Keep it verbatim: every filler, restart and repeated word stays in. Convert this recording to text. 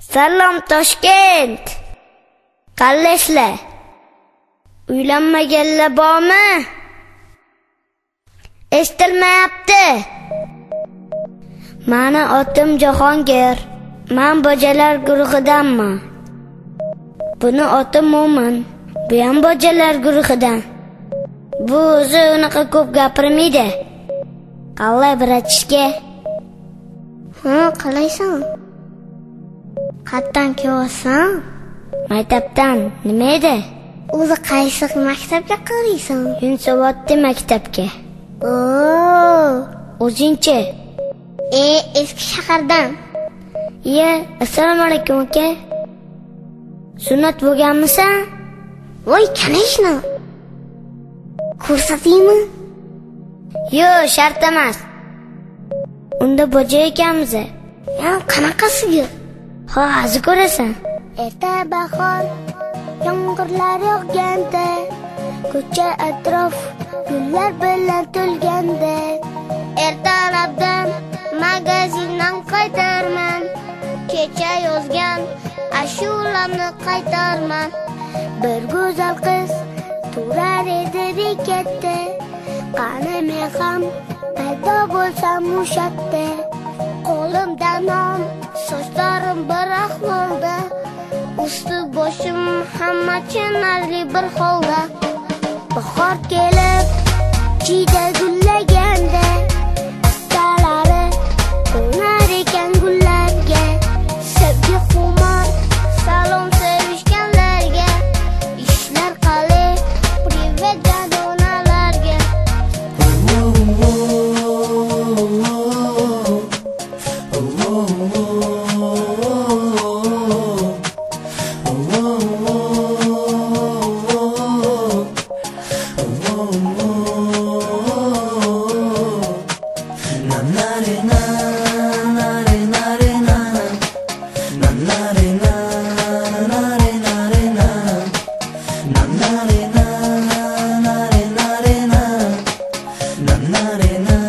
Salom Toshkent. Qallaysizlar? Uylanmaganlar bormi? Eshitilmayapti. Mani otim Jahongir. Men bojalar guruhidanman. Buni otim Mo'min. Bu ham bojalar guruhidan. Bu o'zi unaqa ko'p gapirmaydi. Qallay bratishka? Ha, qalaysan? Qayerdan kelyapsan? Maktabdan. Nima edi? O'zi qaysi maktabga qaraysan? Yunusobodda maktabga. Oo, O'zingchi? E, eski shahardan. Iye, assalomu alaykum aka. Sunnat bo'lganmisan? Voy, kanashni. Ko'rsataymi? Yo'q, shart emas. Unda boja ekanmiz. Ya, qanaqasiga? Ha, hozir ko'rasan. Erta bahor, yomg'irlar yog'ganda, ko'cha atrof gullar bilan to'lganda, ertalabdan magazindan qaytarman, kecha yozgan ashulamni qaytarman. Bir go'zal qiz turar edi bekatda, qani men ham paydo bo'lsam o'shatda. Qo'limda non, sochlarim bir ahvolda, usti boshim hamma chinarli bir holda. Bahor kelib, chiyda gullaganda, dalari qo'nar ekan gullarga. Sevgi xumor, salom sevishganlarga, ishlar qalay, privet janonalarga. Na na